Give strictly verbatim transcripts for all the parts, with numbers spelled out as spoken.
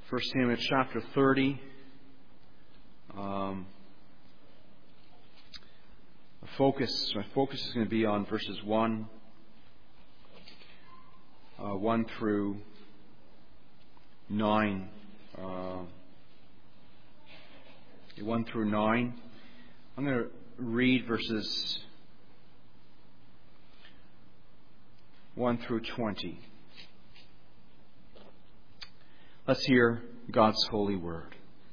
First Samuel chapter thirty. Um, focus. My focus is going to be on verses one, uh, one through nine. Uh, one through nine. I'm going to read verses one through twenty. Let's hear God's holy word.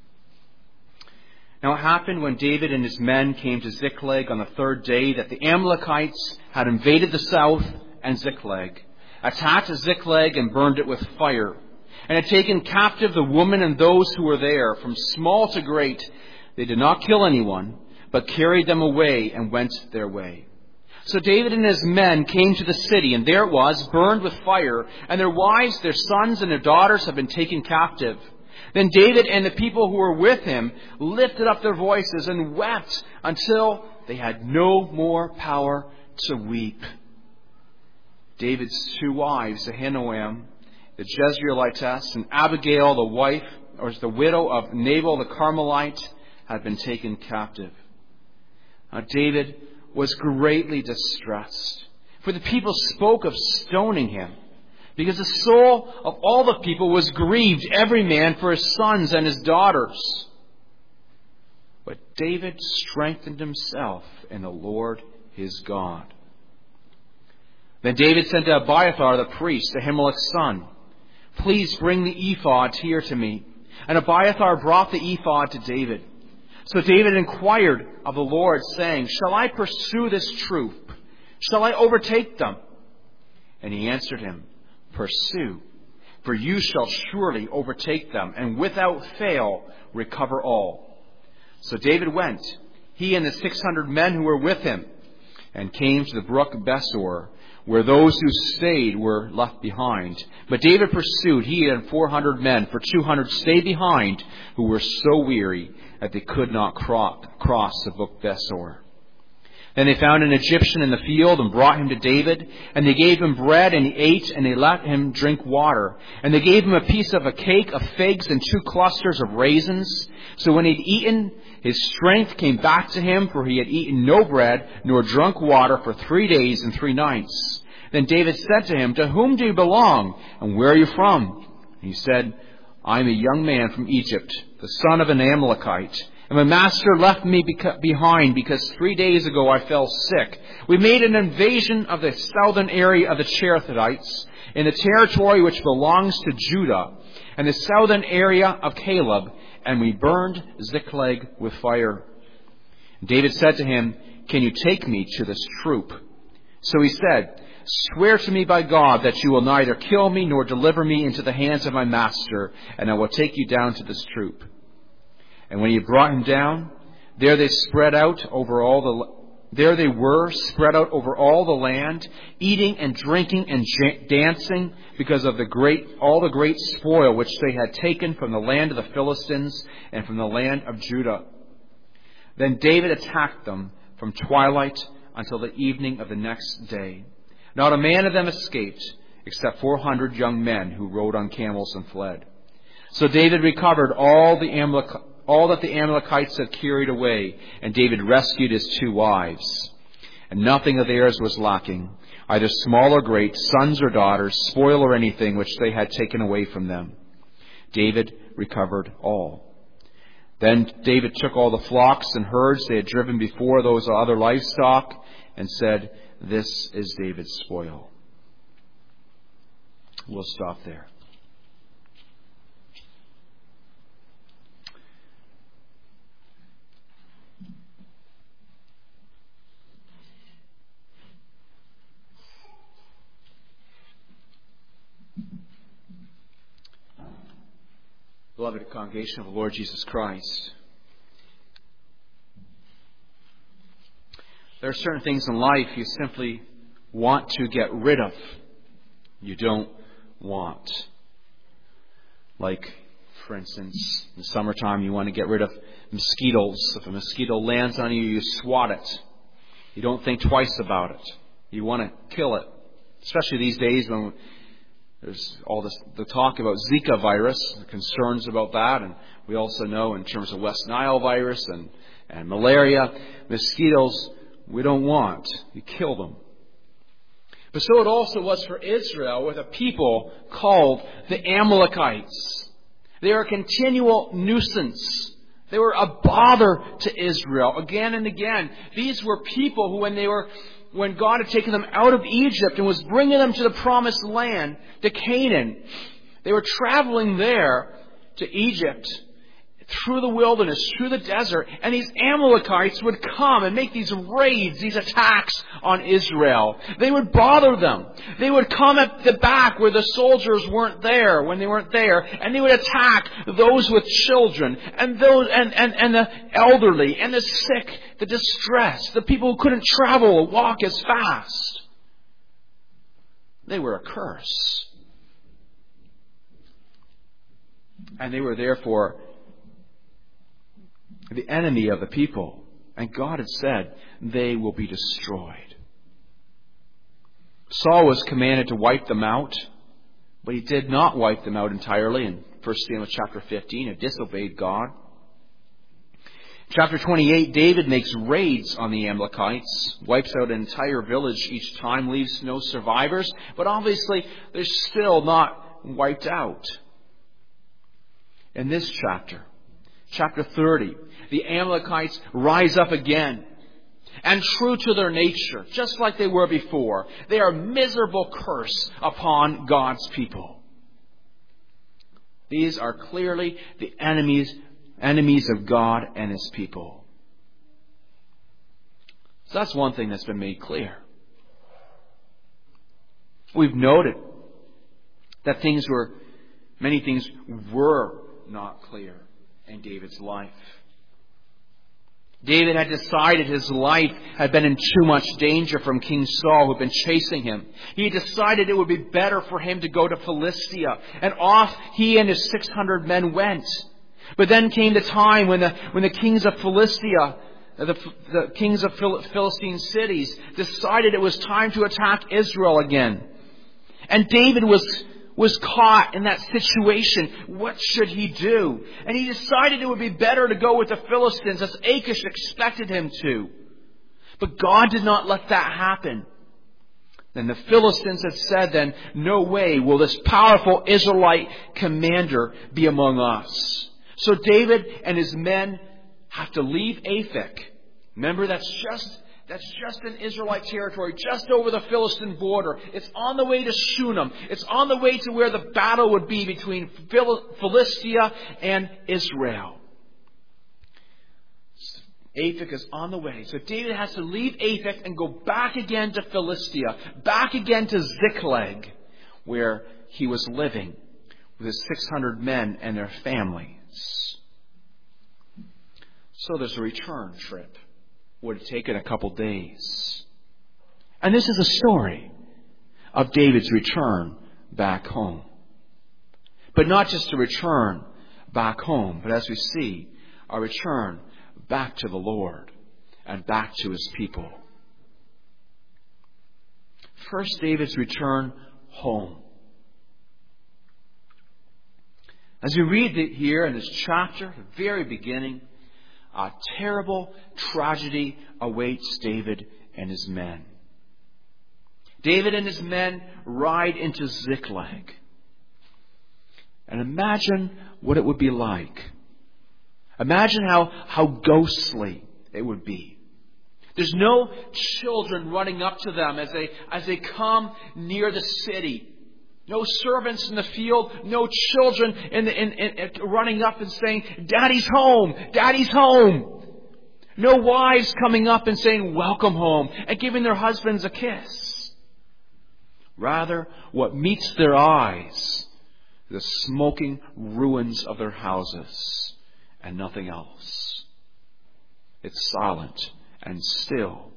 Now it happened when David and his men came to Ziklag on the third day that the Amalekites had invaded the south and Ziklag, attacked Ziklag and burned it with fire, and had taken captive the women and those who were there, from small to great. They did not kill anyone, but carried them away and went their way. So David and his men came to the city, and there it was, burned with fire, and their wives, their sons, and their daughters had been taken captive. Then David and the people who were with him lifted up their voices and wept until they had no more power to weep. David's two wives, Ahinoam, the Jezreelitess, and Abigail, the wife, or the widow of Nabal the Carmelite, had been taken captive. Now David was greatly distressed, for the people spoke of stoning him, because the soul of all the people was grieved, every man for his sons and his daughters. But David strengthened himself in the Lord his God. Then David sent to Abiathar the priest, Ahimelech's son, "Please bring the ephod here to me." And Abiathar brought the ephod to David. So David inquired of the Lord, saying, "Shall I pursue this troop? Shall I overtake them?" And he answered him, "Pursue, for you shall surely overtake them, and without fail recover all." So David went, he and the six hundred men who were with him, and came to the brook Besor, where those who stayed were left behind. But David pursued, he and four hundred men, for two hundred stayed behind, who were so weary that they could not cross the brook Besor. Then they found an Egyptian in the field and brought him to David. And they gave him bread, and he ate, and they let him drink water. And they gave him a piece of a cake of figs and two clusters of raisins. So when he had eaten, his strength came back to him, for he had eaten no bread nor drunk water for three days and three nights. Then David said to him, "To whom do you belong, and where are you from?" And he said, "I am a young man from Egypt, the son of an Amalekite. And my master left me beca- behind because three days ago I fell sick. We made an invasion of the southern area of the Cherethites, in the territory which belongs to Judah, and the southern area of Caleb, and we burned Ziklag with fire." David said to him, "Can you take me to this troop?" So he said, "Swear to me by God that you will neither kill me nor deliver me into the hands of my master, and I will take you down to this troop." And when he brought him down, there they spread out over all the there they were spread out over all the land, eating and drinking and j- dancing, because of the great all the great spoil which they had taken from the land of the Philistines and from the land of Judah. Then David attacked them from twilight until the evening of the next day. Not a man of them escaped, except four hundred young men who rode on camels and fled. So David recovered all the Amalek, all that the Amalekites had carried away, and David rescued his two wives. And nothing of theirs was lacking, either small or great, sons or daughters, spoil or anything which they had taken away from them. David recovered all. Then David took all the flocks and herds they had driven before those other livestock, and said, "This is David's spoil." We'll stop there. Beloved congregation of the Lord Jesus Christ, there are certain things in life you simply want to get rid of. You don't want. Like, for instance, in the summertime you want to get rid of mosquitoes. If a mosquito lands on you, you swat it. You don't think twice about it. You want to kill it. Especially these days when There's all this the talk about Zika virus, concerns about that, and we also know in terms of West Nile virus and, and malaria, mosquitoes we don't want. You kill them. But so it also was for Israel with a people called the Amalekites. They are a continual nuisance. They were a bother to Israel again and again. These were people who, when they were, when God had taken them out of Egypt and was bringing them to the promised land, to Canaan, they were traveling there to Egypt, through the wilderness, through the desert, and these Amalekites would come and make these raids, these attacks on Israel. They would bother them. They would come at the back where the soldiers weren't there, when they weren't there, and they would attack those with children, and those, and, and, and the elderly, and the sick, the distressed, the people who couldn't travel or walk as fast. They were a curse. And they were therefore the enemy of the people. And God had said, they will be destroyed. Saul was commanded to wipe them out, but he did not wipe them out entirely. In First Samuel chapter fifteen, he disobeyed God. Chapter twenty-eight, David makes raids on the Amalekites, wipes out an entire village each time, leaves no survivors, but obviously they're still not wiped out. In this chapter, chapter thirty, the Amalekites rise up again. And true to their nature, just like they were before, they are a miserable curse upon God's people. These are clearly the enemies, enemies of God and His people. So that's one thing that's been made clear. We've noted that things were, many things were not clear in David's life. David had decided his life had been in too much danger from King Saul, who had been chasing him. He decided it would be better for him to go to Philistia. And off he and his six hundred men went. But then came the time when the, when the kings of Philistia, the, the kings of Phil, Philistine cities, decided it was time to attack Israel again. And David was was caught in that situation. What should he do? And he decided it would be better to go with the Philistines, as Achish expected him to. But God did not let that happen. Then the Philistines had said then, no way will this powerful Israelite commander be among us. So David and his men have to leave Aphek. Remember, that's just That's just in Israelite territory, just over the Philistine border. It's on the way to Shunem. It's on the way to where the battle would be between Philistia and Israel. Aphek is on the way. So David has to leave Aphek and go back again to Philistia, back again to Ziklag, where he was living with his six hundred men and their families. So there's a return trip. Would have taken a couple days. And this is a story of David's return back home. But not just a return back home, but as we see, a return back to the Lord and back to His people. First, David's return home. As we read it here in this chapter, the very beginning, a terrible tragedy awaits David and his men. David and his men ride into Ziklag. And imagine what it would be like. Imagine how, how ghostly it would be. There's no children running up to them as they, as they come near the city. No servants in the field, no children in the, in, in, running up and saying, Daddy's home, Daddy's home. No wives coming up and saying, welcome home, and giving their husbands a kiss. Rather, what meets their eyes, the smoking ruins of their houses, and nothing else. It's silent and still.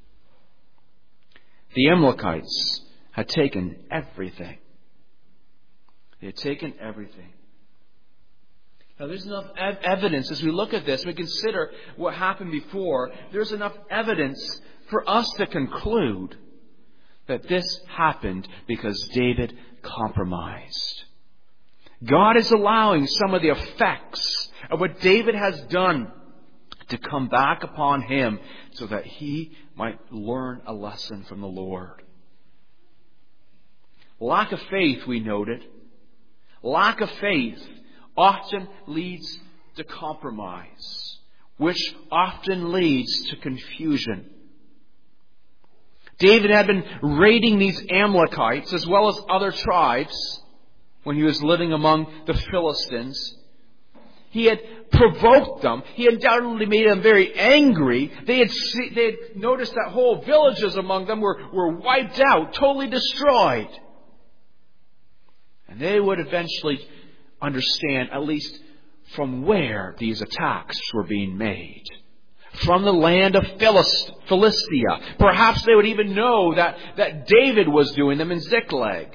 The Amalekites had taken everything. They had taken everything. Now there's enough ev- evidence as we look at this, we consider what happened before. There's enough evidence for us to conclude that this happened because David compromised. God is allowing some of the effects of what David has done to come back upon him so that he might learn a lesson from the Lord. Lack of faith, we noted. Lack of faith often leads to compromise, which often leads to confusion. David had been raiding these Amalekites as well as other tribes when he was living among the Philistines. He had provoked them. He undoubtedly made them very angry. They had, see, they had noticed that whole villages among them were, were wiped out, totally destroyed. And they would eventually understand at least from where these attacks were being made. From the land of Philist- Philistia. Perhaps they would even know that, that David was doing them in Ziklag.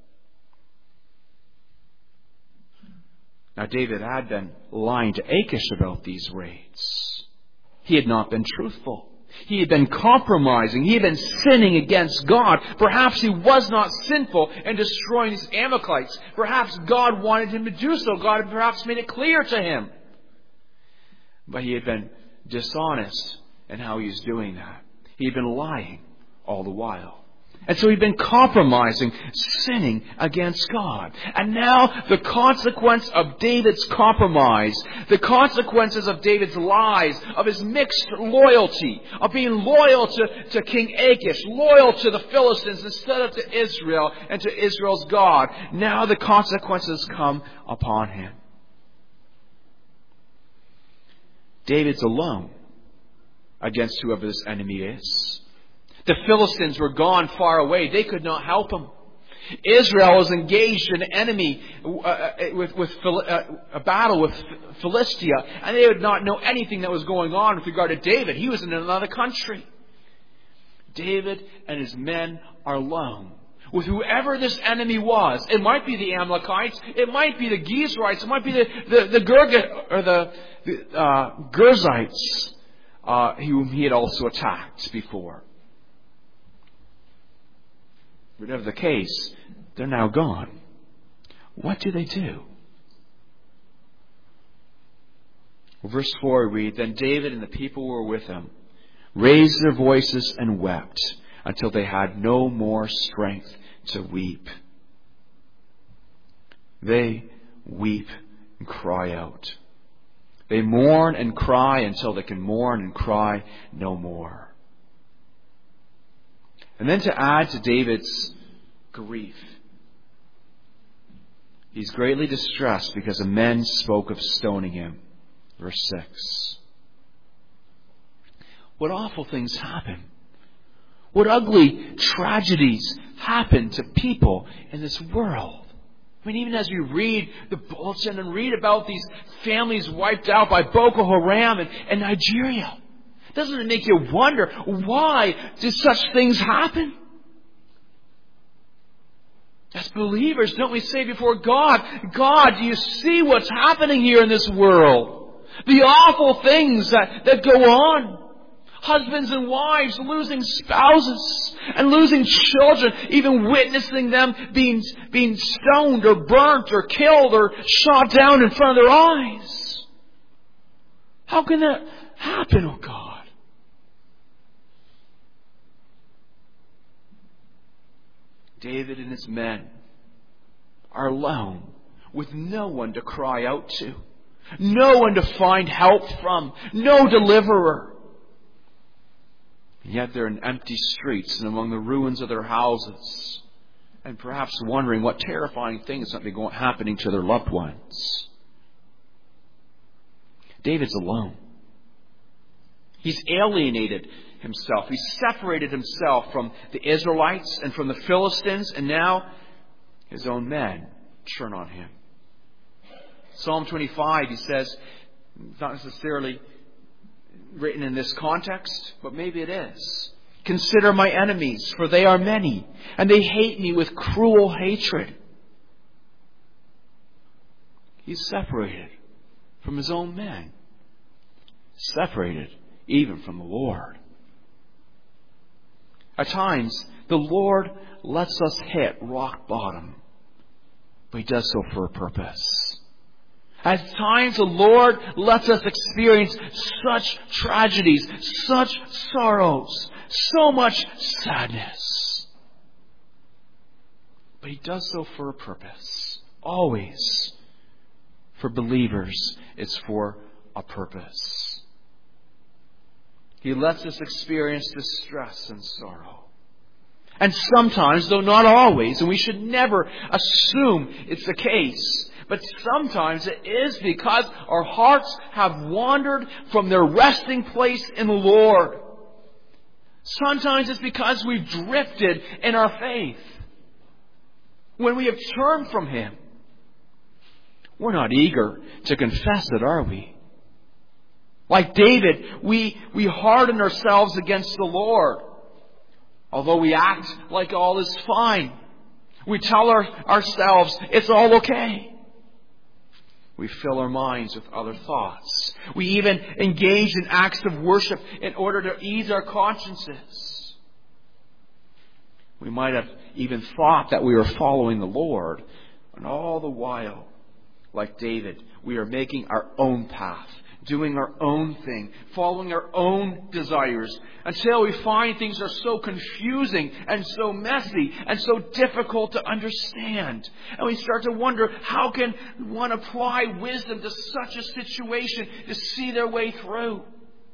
Now, David had been lying to Achish about these raids. He had not been truthful. He had been compromising. He had been sinning against God. Perhaps he was not sinful in destroying these Amalekites. Perhaps God wanted him to do so. God had perhaps made it clear to him. But he had been dishonest in how he was doing that. He had been lying all the while. And so he'd been compromising, sinning against God. And now the consequence of David's compromise, the consequences of David's lies, of his mixed loyalty, of being loyal to, to King Achish, loyal to the Philistines instead of to Israel and to Israel's God. Now the consequences come upon him. David's alone against whoever this enemy is. The Philistines were gone far away. They could not help him. Israel was engaged in an enemy uh, with, with uh, a battle with Philistia, and they would not know anything that was going on with regard to David. He was in another country. David and his men are alone with whoever this enemy was. It might be the Amalekites. It might be the Gezrites. It might be the the, the Gerga, or the, the uh, Gerzites, uh, whom he had also attacked before. Whatever the case, they're now gone. What do they do? Well, verse four we read, Then David and the people who were with him raised their voices and wept until they had no more strength to weep. They weep and cry out. They mourn and cry until they can mourn and cry no more. And then to add to David's grief, he's greatly distressed because the men spoke of stoning him. Verse six. What awful things happen. What ugly tragedies happen to people in this world. I mean, even as we read the bulletin and read about these families wiped out by Boko Haram in, in Nigeria, doesn't it make you wonder, why do such things happen? As believers, don't we say before God, God, do you see what's happening here in this world? The awful things that, that go on. Husbands and wives losing spouses and losing children, even witnessing them being, being stoned or burnt or killed or shot down in front of their eyes. How can that happen, oh God? David and his men are alone with no one to cry out to, no one to find help from, no deliverer. And yet they're in empty streets and among the ruins of their houses, and perhaps wondering what terrifying things might be going, happening to their loved ones. David's alone. He's alienated himself. He separated himself from the Israelites and from the Philistines, and now his own men turn on him. Psalm twenty-five, he says, not necessarily written in this context, but maybe it is. Consider my enemies, for they are many, and they hate me with cruel hatred. He's separated from his own men. Separated even from the Lord. At times, the Lord lets us hit rock bottom but He does so for a purpose. At times the Lord lets us experience such tragedies, such sorrows, so much sadness. But He does so for a purpose. Always. For believers, it's for a purpose. He lets us experience distress and sorrow. And sometimes, though not always, and we should never assume it's the case, but sometimes it is because our hearts have wandered from their resting place in the Lord. Sometimes it's because we've drifted in our faith. When we have turned from Him, we're not eager to confess it, are we? Like David, we, we harden ourselves against the Lord. Although we act like all is fine. We tell our, ourselves it's all okay. We fill our minds with other thoughts. We even engage in acts of worship in order to ease our consciences. We might have even thought that we were following the Lord, and all the while, like David, we are making our own path, doing our own thing, following our own desires, until we find things are so confusing and so messy and so difficult to understand. And we start to wonder, how can one apply wisdom to such a situation to see their way through?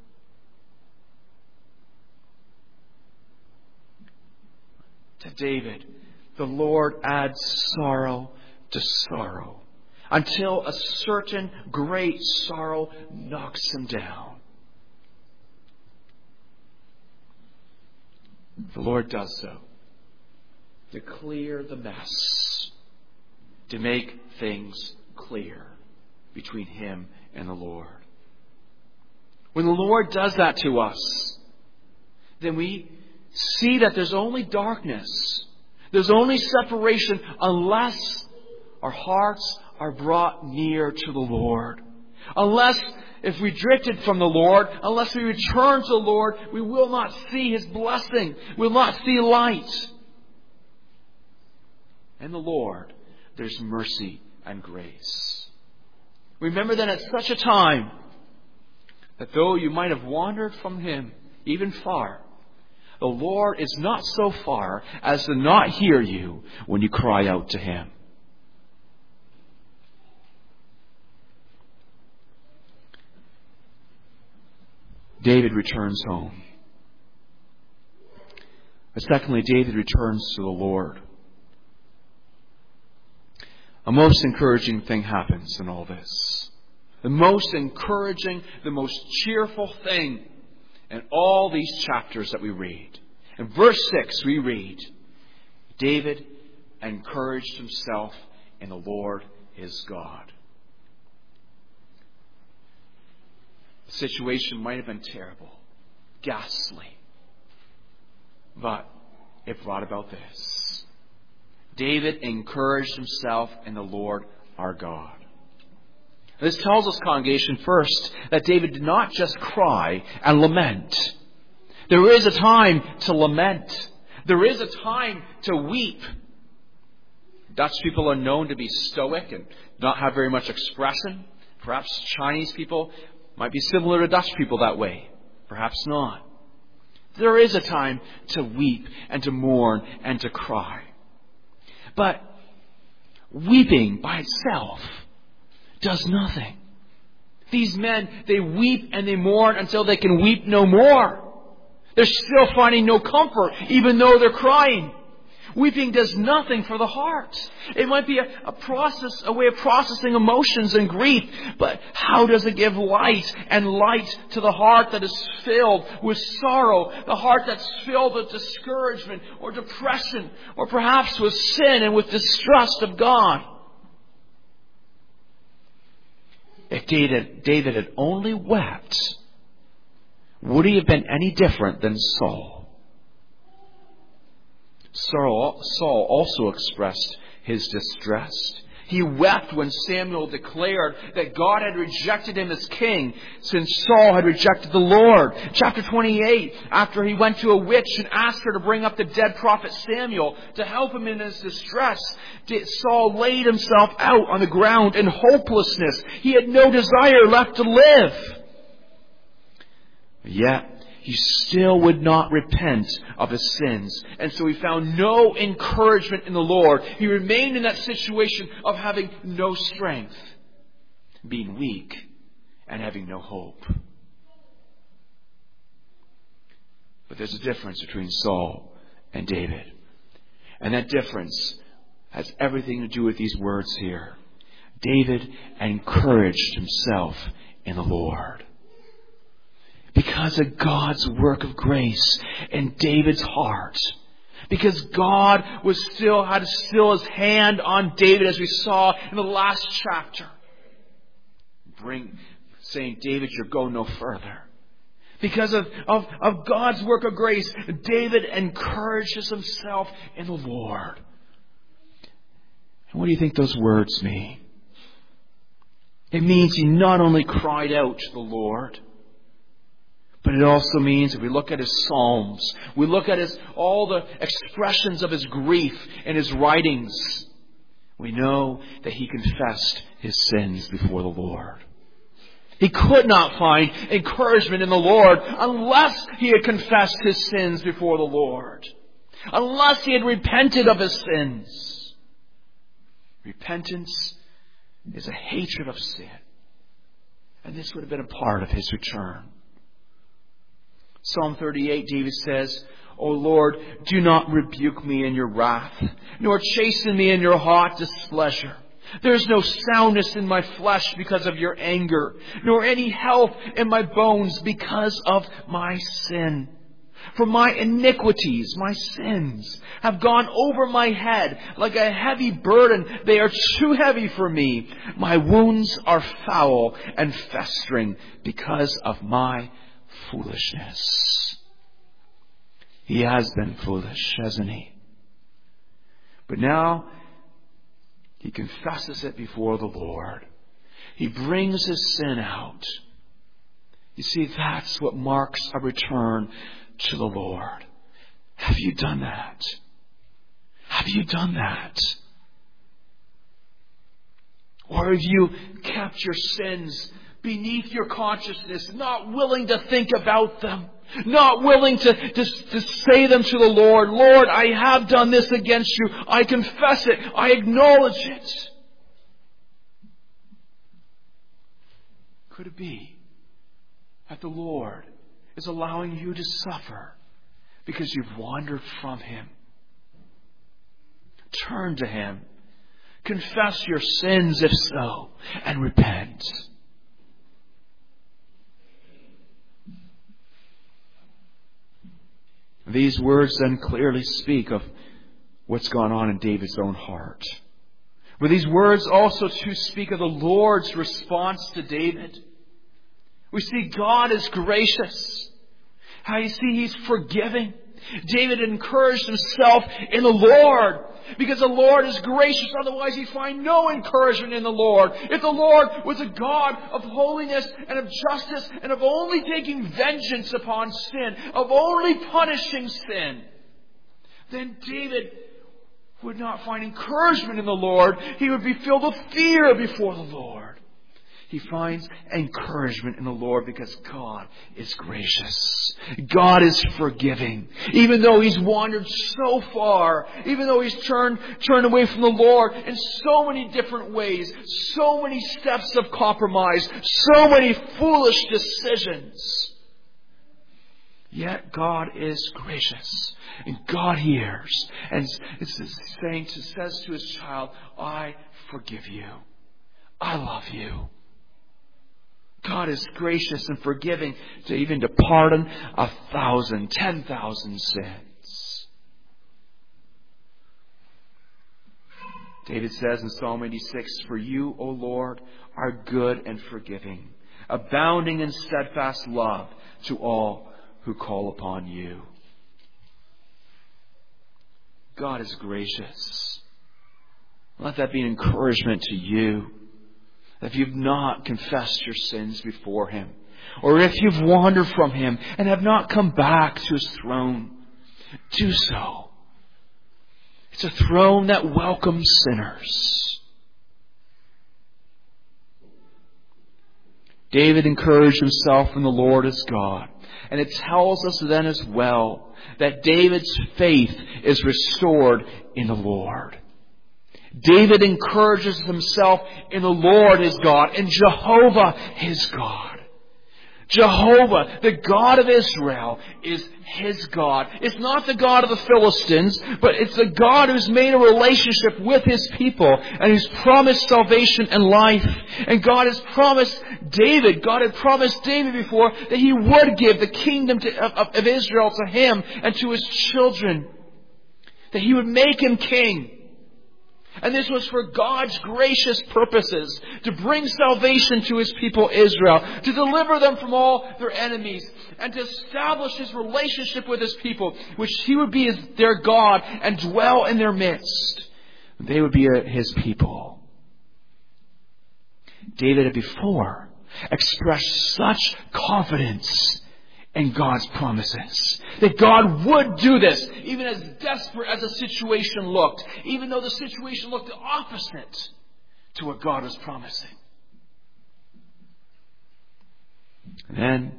To David, the Lord adds sorrow to sorrow, until a certain great sorrow knocks him down. The Lord does so to clear the mess, to make things clear between him and the Lord. When the Lord does that to us, then we see that there's only darkness. There's only separation unless our hearts are brought near to the Lord. Unless, if we drifted from the Lord, unless we return to the Lord, we will not see His blessing. We will not see light. In the Lord, there's mercy and grace. Remember that at such a time, that though you might have wandered from Him, even far, the Lord is not so far as to not hear you when you cry out to Him. David returns home. But secondly, David returns to the Lord. A most encouraging thing happens in all this. The most encouraging, the most cheerful thing in all these chapters that we read. In verse six we read, David encouraged himself in the Lord his God. The situation might have been terrible, ghastly, but it brought about this. David encouraged himself in the Lord our God. This tells us, congregation, first, that David did not just cry and lament. There is a time to lament. There is a time to weep. Dutch people are known to be stoic and not have very much expression. Perhaps Chinese people might be similar to Dutch people that way. Perhaps not. There is a time to weep and to mourn and to cry. But weeping by itself does nothing. These men, they weep and they mourn until they can weep no more. They're still finding no comfort, even though they're crying. Weeping does nothing for the heart. It might be a, a process, a way of processing emotions and grief, but how does it give light and light to the heart that is filled with sorrow, the heart that's filled with discouragement or depression, or perhaps with sin and with distrust of God? If David, David had only wept, would he have been any different than Saul? Saul, Saul also expressed his distress. He wept when Samuel declared that God had rejected him as king since Saul had rejected the Lord. Chapter twenty-eight, after he went to a witch and asked her to bring up the dead prophet Samuel to help him in his distress, Saul laid himself out on the ground in hopelessness. He had no desire left to live. Yet, he still would not repent of his sins. And so he found no encouragement in the Lord. He remained in that situation of having no strength, being weak, and having no hope. But there's a difference between Saul and David. And that difference has everything to do with these words here. David encouraged himself in the Lord. Because of God's work of grace in David's heart. Because God was still had still his hand on David, as we saw in the last chapter. Bring saying, David, you go no further. Because of, of, of God's work of grace, David encourages himself in the Lord. And what do you think those words mean? It means he not only cried out to the Lord, but it also means, if we look at his Psalms, we look at his all the expressions of his grief in his writings, we know that he confessed his sins before the Lord. He could not find encouragement in the Lord unless he had confessed his sins before the Lord. Unless he had repented of his sins. Repentance is a hatred of sin. And this would have been a part of his return. Psalm thirty-eight, David says, O Lord, do not rebuke me in your wrath, nor chasten me in your hot displeasure. There is no soundness in my flesh because of your anger, nor any health in my bones because of my sin. For my iniquities, my sins, have gone over my head like a heavy burden. They are too heavy for me. My wounds are foul and festering because of my foolishness. He has been foolish, hasn't he? But now he confesses it before the Lord. He brings his sin out. You see, that's what marks a return to the Lord. Have you done that? Have you done that? Or have you kept your sins beneath your consciousness, not willing to think about them, not willing to, to, to say them to the Lord? Lord, I have done this against you. I confess it. I acknowledge it. Could it be that the Lord is allowing you to suffer because you've wandered from Him? Turn to Him. Confess your sins, if so, and repent. These words then clearly speak of what's gone on in David's own heart. But these words also too speak of the Lord's response to David. We see God is gracious. How you see He's forgiving. David encouraged himself in the Lord because the Lord is gracious. Otherwise he'd find no encouragement in the Lord. If the Lord was a God of holiness and of justice and of only taking vengeance upon sin, of only punishing sin, then David would not find encouragement in the Lord. He would be filled with fear before the Lord. He finds encouragement in the Lord because God is gracious. God is forgiving. Even though he's wandered so far, even though he's turned, turned away from the Lord in so many different ways, so many steps of compromise, so many foolish decisions, yet God is gracious. And God hears. And it's saying, says to His child, I forgive you. I love you. God is gracious and forgiving to even to pardon a thousand, ten thousand sins. David says in Psalm eighty-six, For you, O Lord, are good and forgiving, abounding in steadfast love to all who call upon you. God is gracious. Let that be an encouragement to you. If you've not confessed your sins before Him, or if you've wandered from Him and have not come back to His throne, do so. It's a throne that welcomes sinners. David encouraged himself in the Lord as God. And it tells us then as well that David's faith is restored in the Lord. David encourages himself in the Lord his God, in Jehovah his God. Jehovah, the God of Israel, is His God. It's not the God of the Philistines, but it's the God who's made a relationship with His people and who's promised salvation and life. And God has promised David, God had promised David before that He would give the kingdom to, of, of Israel to him and to his children. That He would make him king. And this was for God's gracious purposes, to bring salvation to His people Israel, to deliver them from all their enemies, and to establish His relationship with His people, which He would be as their God and dwell in their midst. They would be His people. David had before expressed such confidence in God's promises. That God would do this, even as desperate as the situation looked. Even though the situation looked the opposite to what God was promising. And then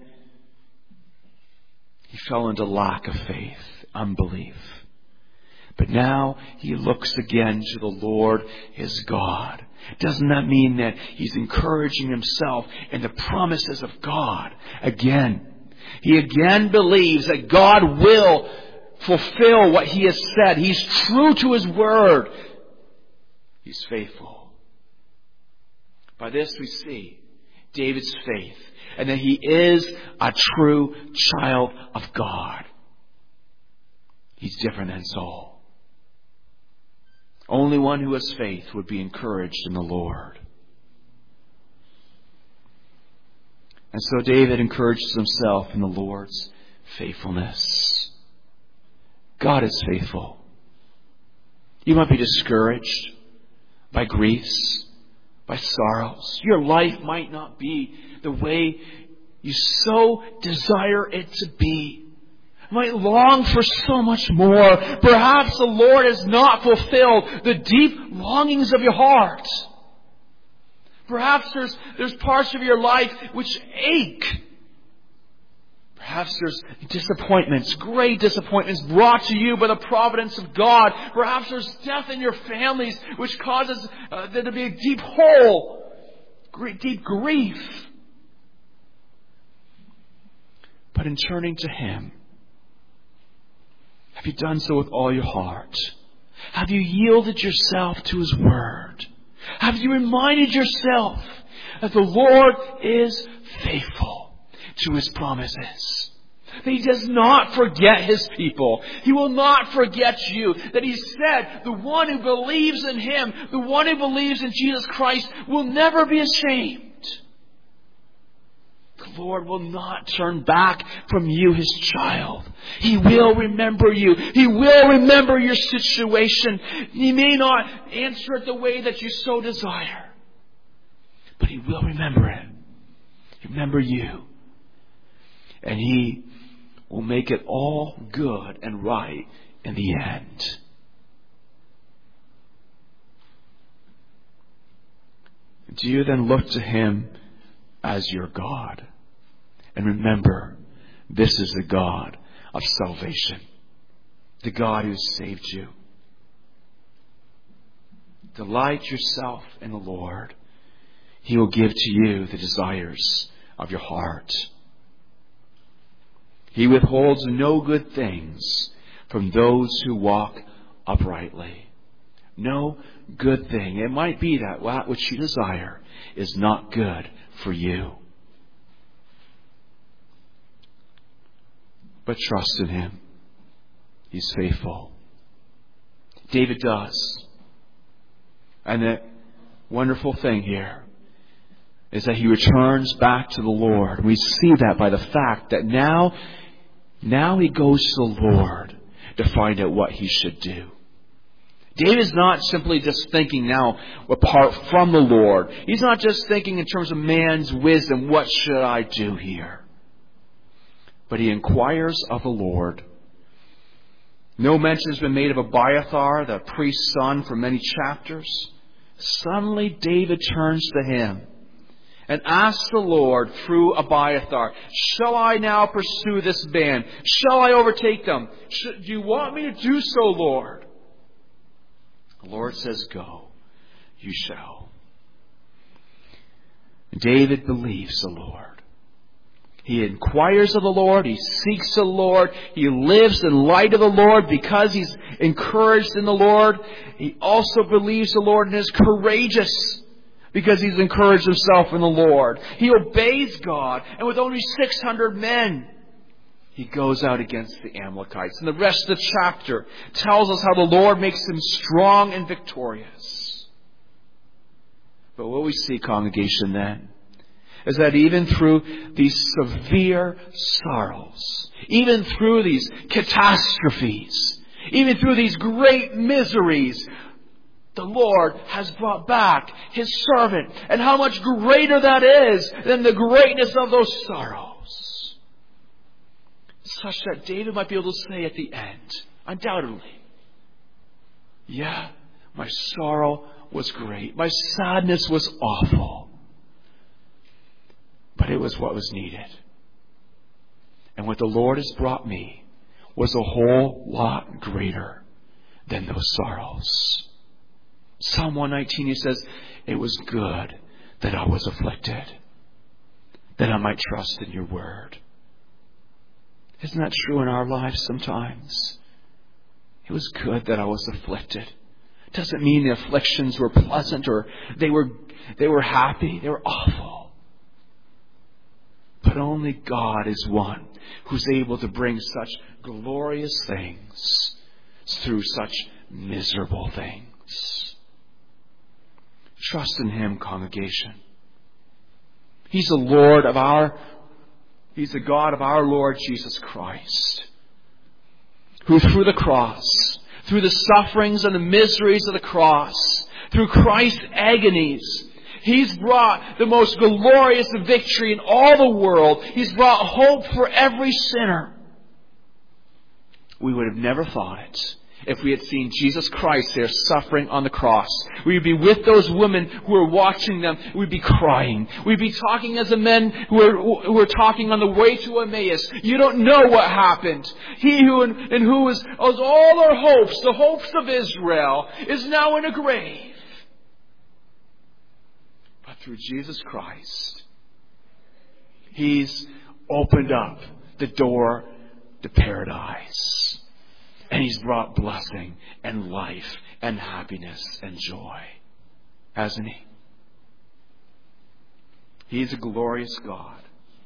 he fell into lack of faith, unbelief. But now he looks again to the Lord his God. Doesn't that mean that he's encouraging himself in the promises of God again? He again believes that God will fulfill what He has said. He's true to His word. He's faithful. By this we see David's faith and that he is a true child of God. He's different than Saul. Only one who has faith would be encouraged in the Lord. And so David encourages himself in the Lord's faithfulness. God is faithful. You might be discouraged by griefs, by sorrows. Your life might not be the way you so desire it to be. You might long for so much more. Perhaps the Lord has not fulfilled the deep longings of your heart. Perhaps there's, there's parts of your life which ache. Perhaps there's disappointments, great disappointments brought to you by the providence of God. Perhaps there's death in your families which causes uh, there to be a deep hole, great, deep grief. But in turning to Him, have you done so with all your heart? Have you yielded yourself to His Word? Have you reminded yourself that the Lord is faithful to His promises? That He does not forget His people. He will not forget you. That He said the one who believes in Him, the one who believes in Jesus Christ will never be ashamed. The Lord will not turn back from you, His child. He will remember you. He will remember your situation. He may not answer it the way that you so desire, but He will remember it. Remember you. And He will make it all good and right in the end. Do you then look to Him as your God? And remember, this is the God of salvation. The God who has saved you. Delight yourself in the Lord. He will give to you the desires of your heart. He withholds no good things from those who walk uprightly. No good thing. It might be that that which you desire is not good for you. But trust in Him. He's faithful. David does. And the wonderful thing here is that he returns back to the Lord. We see that by the fact that now, now he goes to the Lord to find out what he should do. David's not simply just thinking now apart from the Lord. He's not just thinking in terms of man's wisdom, what should I do here? But he inquires of the Lord. No mention has been made of Abiathar, the priest's son, for many chapters. Suddenly David turns to him and asks the Lord through Abiathar, shall I now pursue this band? Shall I overtake them? Should, do you want me to do so, Lord? The Lord says, go, you shall. David believes the Lord. He inquires of the Lord. He seeks the Lord. He lives in light of the Lord because he's encouraged in the Lord. He also believes the Lord and is courageous because he's encouraged himself in the Lord. He obeys God. And with only six hundred men, he goes out against the Amalekites. And the rest of the chapter tells us how the Lord makes him strong and victorious. But what we see, congregation, then, is that even through these severe sorrows, even through these catastrophes, even through these great miseries, the Lord has brought back His servant. And how much greater that is than the greatness of those sorrows. Such that David might be able to say at the end, undoubtedly, yeah, my sorrow was great. My sadness was awful. But it was what was needed. And what the Lord has brought me was a whole lot greater than those sorrows. Psalm one nineteen, he says, it was good that I was afflicted, that I might trust in your word. Isn't that true in our lives sometimes? It was good that I was afflicted. Doesn't mean the afflictions were pleasant or they were they were happy. They were awful. But only God is one who's able to bring such glorious things through such miserable things. Trust in Him, congregation. He's the Lord of our, He's the God of our Lord Jesus Christ, who through the cross, through the sufferings and the miseries of the cross, through Christ's agonies, He's brought the most glorious victory in all the world. He's brought hope for every sinner. We would have never thought it if we had seen Jesus Christ there suffering on the cross. We'd be with those women who were watching them. We'd be crying. We'd be talking as the men who were, who were talking on the way to Emmaus. You don't know what happened. He who in, in who was, was all our hopes, the hopes of Israel, is now in a grave. But through Jesus Christ, He's opened up the door to paradise. And He's brought blessing and life and happiness and joy. Hasn't He? He's a glorious God.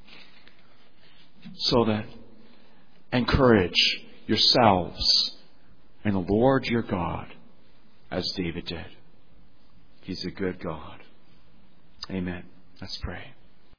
So that encourage yourselves in the Lord your God as David did. He's a good God. Amen. Let's pray.